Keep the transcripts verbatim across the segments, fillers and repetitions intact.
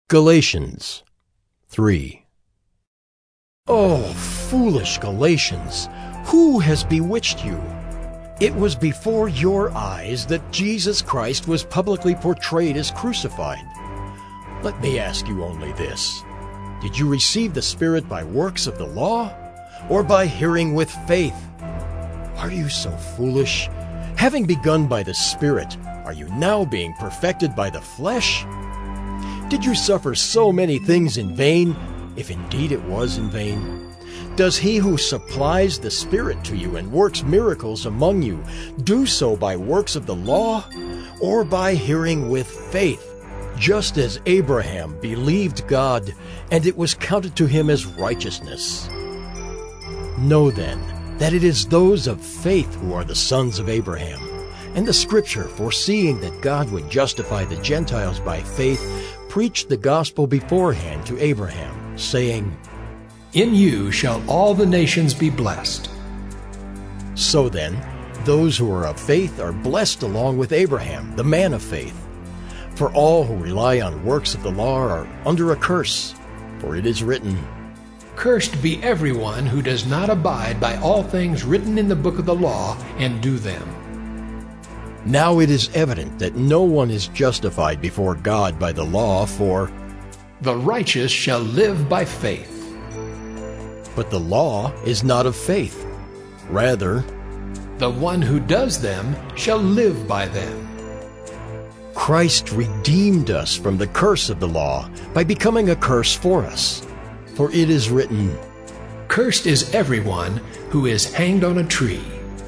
Galatians three. Oh, foolish Galatians, who has bewitched you? It was before your eyes that Jesus Christ was publicly portrayed as crucified. Let me ask you only this. Did you receive the Spirit by works of the law, or by hearing with faith? Are you so foolish? Having begun by the Spirit, are you now being perfected by the flesh? Did you suffer so many things in vain, if indeed it was in vain? Does he who supplies the Spirit to you and works miracles among you do so by works of the law, or by hearing with faith? Just as Abraham believed God, and it was counted to him as righteousness. Know then that it is those of faith who are the sons of Abraham. And the Scripture, foreseeing that God would justify the Gentiles by faith, preached the gospel beforehand to Abraham, saying, In you shall all the nations be blessed. So then, those who are of faith are blessed along with Abraham, the man of faith. For all who rely on works of the law are under a curse, for it is written, Cursed be everyone who does not abide by all things written in the book of the law and do them. Now it is evident that no one is justified before God by the law, for the righteous shall live by faith. But the law is not of faith. Rather, the one who does them shall live by them. Christ redeemed us from the curse of the law by becoming a curse for us. For it is written, Cursed is everyone who is hanged on a tree.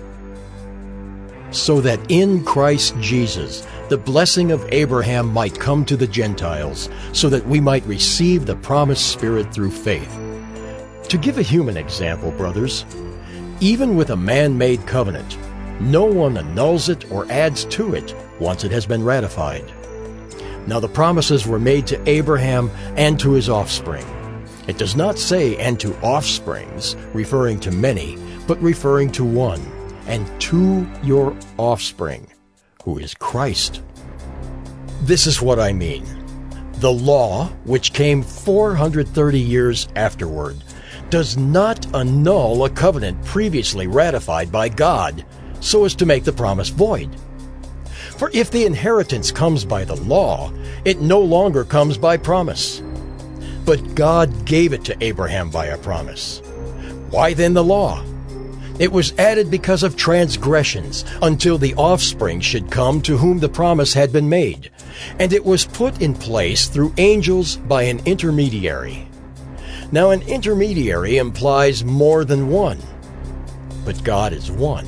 So that in Christ Jesus the blessing of Abraham might come to the Gentiles, so that we might receive the promised Spirit through faith. To give a human example, brothers, even with a man-made covenant, no one annuls it or adds to it once it has been ratified. Now the promises were made to Abraham and to his offspring. It does not say, and to offsprings, referring to many, but referring to one, and to your offspring, who is Christ. This is what I mean. The law, which came four hundred thirty years afterward, does not annul a covenant previously ratified by God, so as to make the promise void. For if the inheritance comes by the law, it no longer comes by promise. But God gave it to Abraham by a promise. Why then the law? It was added because of transgressions, until the offspring should come to whom the promise had been made. And it was put in place through angels by an intermediary. Now an intermediary implies more than one, but God is one.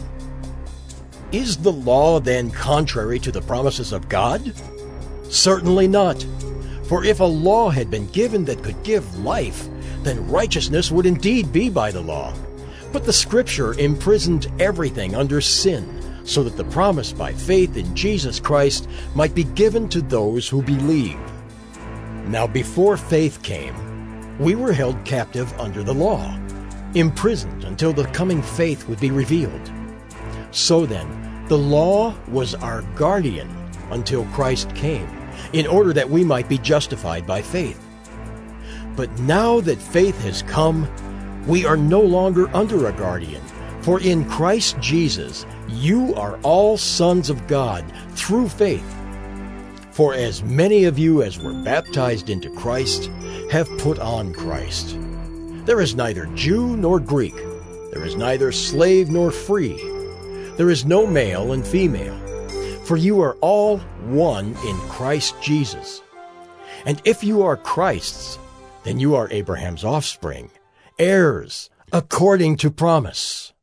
Is the law then contrary to the promises of God? Certainly not. For if a law had been given that could give life, then righteousness would indeed be by the law. But the Scripture imprisoned everything under sin, so that the promise by faith in Jesus Christ might be given to those who believe. Now before faith came, we were held captive under the law, imprisoned until the coming faith would be revealed. So then, the law was our guardian until Christ came, in order that we might be justified by faith. But now that faith has come, we are no longer under a guardian, for in Christ Jesus you are all sons of God through faith. For as many of you as were baptized into Christ have put on Christ. There is neither Jew nor Greek, there is neither slave nor free, there is no male and female, for you are all one in Christ Jesus. And if you are Christ's, then you are Abraham's offspring, heirs according to promise.